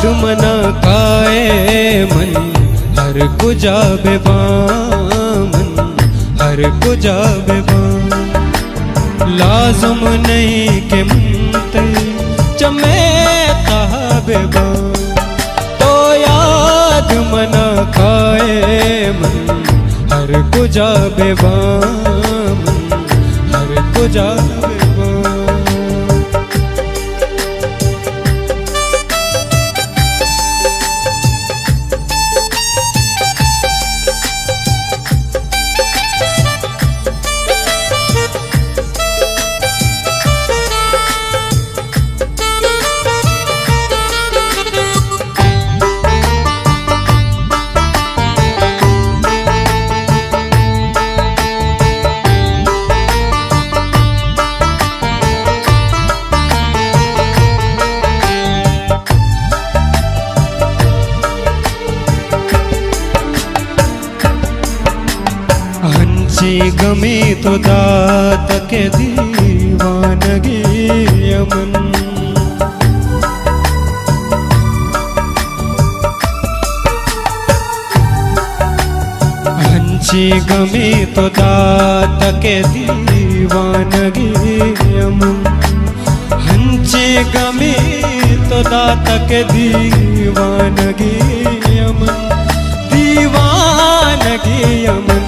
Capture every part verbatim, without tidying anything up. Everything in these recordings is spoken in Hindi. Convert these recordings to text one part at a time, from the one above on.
मना काए मन हर को जाबे बामन हर को जाबे बाम लाजुम नहीं के मुंते चमे ताबे बाम तो याद मना काए मन हर को जाबे बामन हर को जाबे बाम गमे तो दात के दीवानगी अमन हंसी गमे तो दात के दीवानगी अमन हंसी गमे तो दात के दीवानगी अमन दीवानगी अमन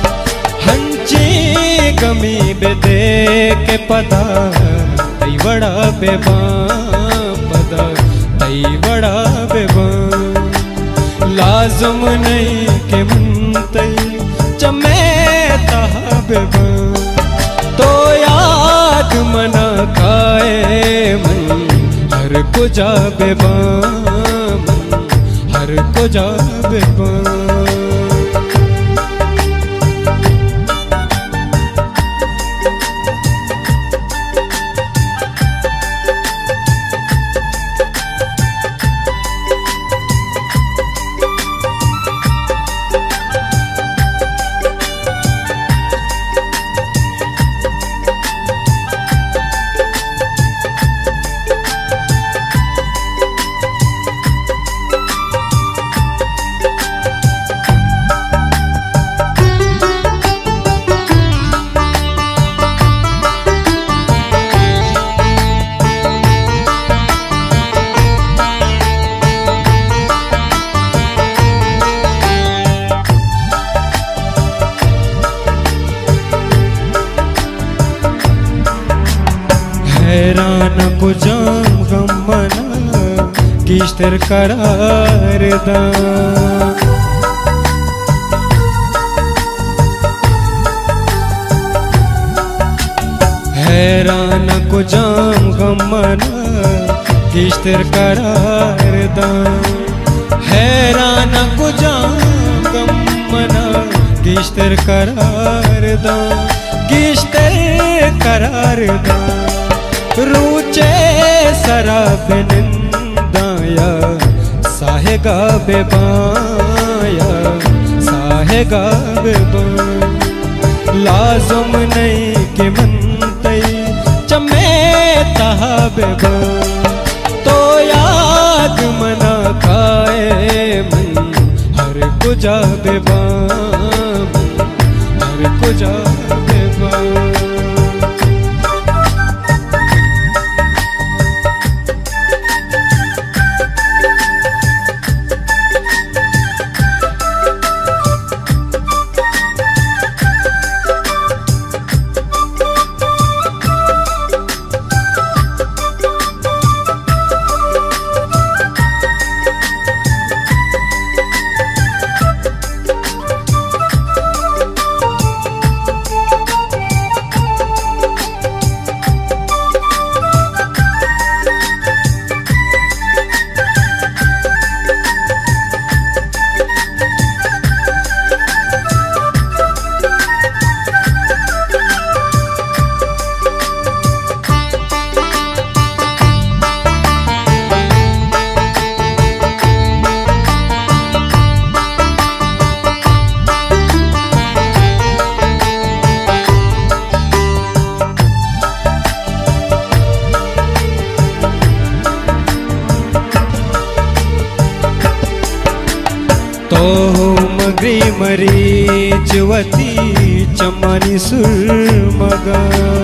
गमी बेदे के पदा तई बड़ा बेबा पदा तई बड़ा बेबा लाजुम नहीं के मुंते चमे तहा बेबा तो याद मना खाए मन हर को जा बेबा मन हर को जा बेबा हैरान को जाम गम मना किश्तर करार दा हैरान को जाम गम मना किश्तर करार दा हैरान को जाम गम मना किश्तर करार दा किश्तर करार दा रूचे शराब निंदाया साहेगा बेबाया साहेगा बेबा लाजुम नहीं के मनते चमे तहा बेबा तो याद मना खाए मन हर को जा बेबा हर को जा बेबा मगरी मरीचवती चमनी सुरमगा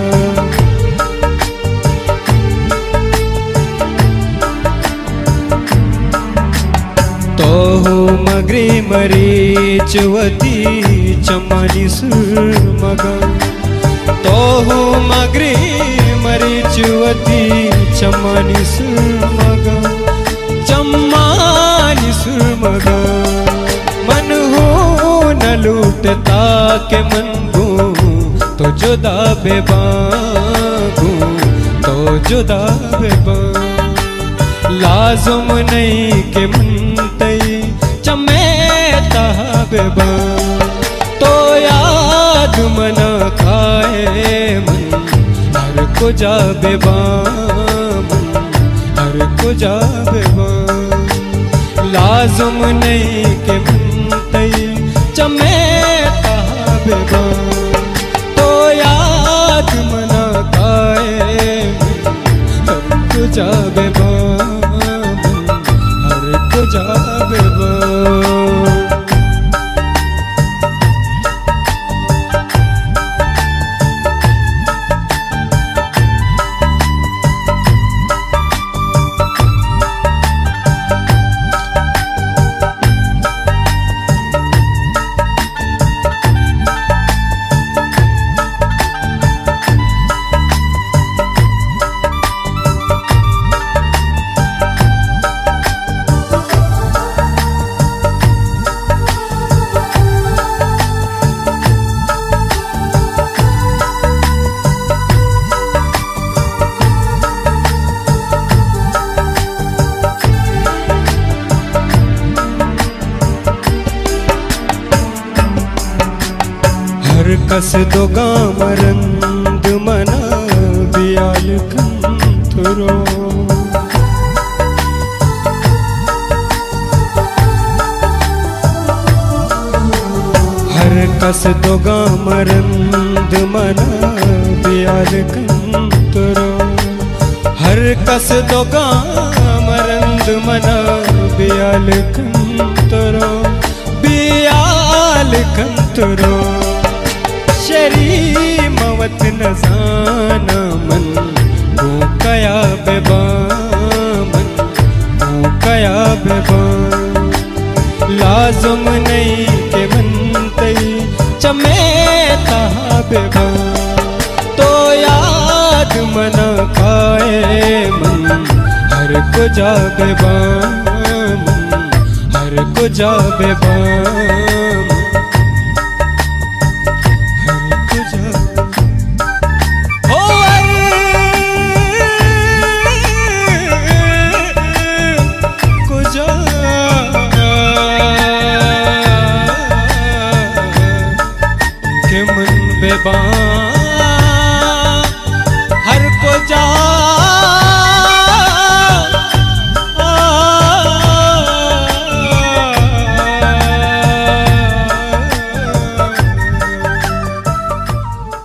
तो मगरी मरीचवती चमनी सुरमगा तो मगरी मरीचवती चमनी सुरमगा चम्मानी सुरमगा मन हो न लूटता के मन गो तो जुदा बेबागू तो जुदा बेबा लाजुम नहीं के मनतई चमेता बेबा तो याद मना खाए मन हर को जा बेबा मन हर को जा बेबा लाजुम नहीं के मनतई चमेता बेबा तो याद मना खाए हर को जा बेबा हर को जा बेबा कस दो गामरंद मना बियाल कंथरो हर कस दो गामरंद मना बियाल कंथरो हर कस दो गामरंद मना बियाल कंथरो बियाल कंथरो शरी मवत न जाना मन को कया बेबा मन को कया बेबा लाजुम नहीं के मनतई चमेता बेबा तो याद मना खाए मन हर को जा बेबा मन हर को जा बेबा